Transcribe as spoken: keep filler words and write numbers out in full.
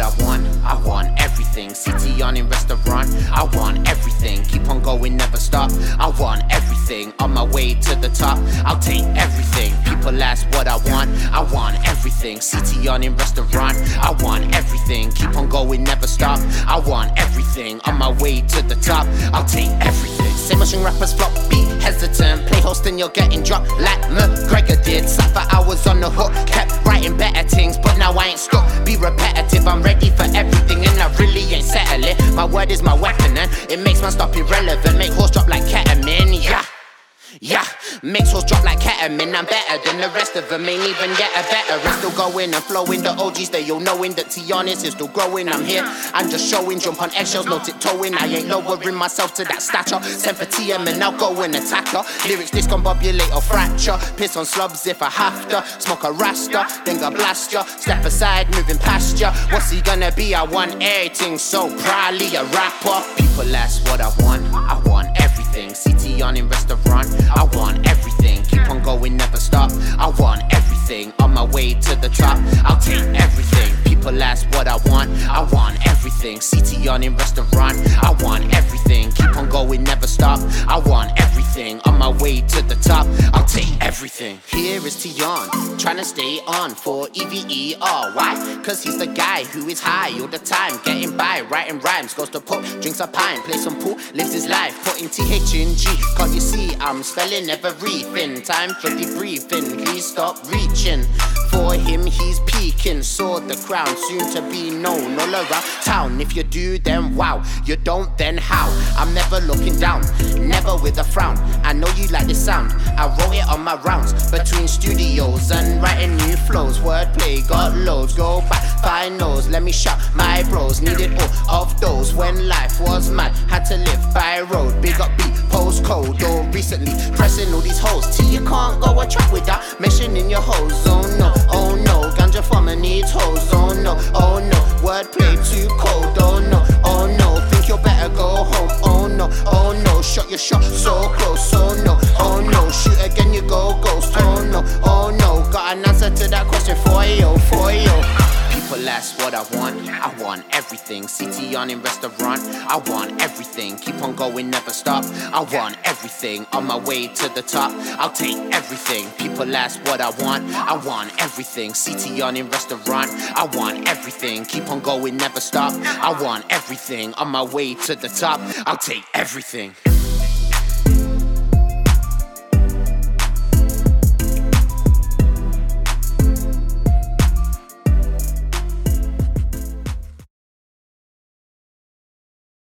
I want, I want everything. City on in restaurant, I want everything. Keep on going, never stop. I want everything, on my way to the top. I'll take everything. People ask what I want, I want everything. City on in restaurant, I want everything. Keep on going, never stop. I want everything, on my way to the top. I'll take everything. Same as rappers flop, be hesitant. Play host and you're getting dropped like McGregor did. Sat for hours on the hook, kept writing better things, but now I ain't stuck. Be repetitive, I'm ready for everything and I really ain't settling. My word is my weapon and it makes man stop irrelevant. Make horse drop like ketamine, yeah. Yeah, makes horse drop like ketamine. I'm better than the rest of them, ain't even yet a veteran. Still going and flowing, the O Gs they all knowing that T-Honest is still growing. I'm here, I'm just showing, jump on eggshells, no tiptoeing. I ain't lowering myself to that stature. Send for T M and I'll go and attack her. Lyrics discombobulate or fracture. Piss on slubs if I have to. Smoke a rasta, then go blast ya. Step aside, moving past ya. What's he gonna be? I want everything, so proudly a rapper. People ask what I want, I want everything. City on in restaurant, I want everything. Keep on going, never stop. I want everything, on my way to the top. I'll take everything. People ask what I want, I want everything. City on in restaurant, I want everything. Keep on going, never stop. I want everything, on my way to the top. I'll take everything. Here is Tion, trying to stay on for E V E R. Why? Cause he's the guy who is high all the time, getting by, writing rhymes, goes to pub, drinks a pint, plays some pool, lives his life, putting T H in G. Can't you see I'm spelling everything? Time for debriefing, please stop reaching. For him he's peaking, saw the crown, soon to be known all around town. If you do then wow, you don't then how? I'm never looking down, never with a frown. I know you like the sound, I wrote it on my rounds between studios and writing new flows. Wordplay got loads, go back finals. Let me shout my bros, needed all of those when life was mad. Had to live by road, big up beat, postcode. Or recently pressing all these hoes till you can't go a track without mentioning your hoes. Oh no, oh no, ganja farmer needs hoes. Oh no, oh no, wordplay too cold. Oh no, oh no, think you better go home. Oh no, oh no, shot your shot so close. Oh no, oh no, shoot again you go ghost. Oh no, oh no, got an answer to that question for you, for you. People ask what I want, I want everything. City on in restaurant, I want everything. Keep on going, never stop. I want everything, on my way to the top. I'll take everything. People ask what I want, I want everything. City on in restaurant, I want everything. Keep on going, never stop. I want everything, on my way to the top. I'll take everything.